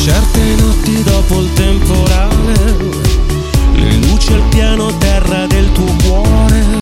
Certe notti dopo il temporale, le luci al piano terra del tuo cuore.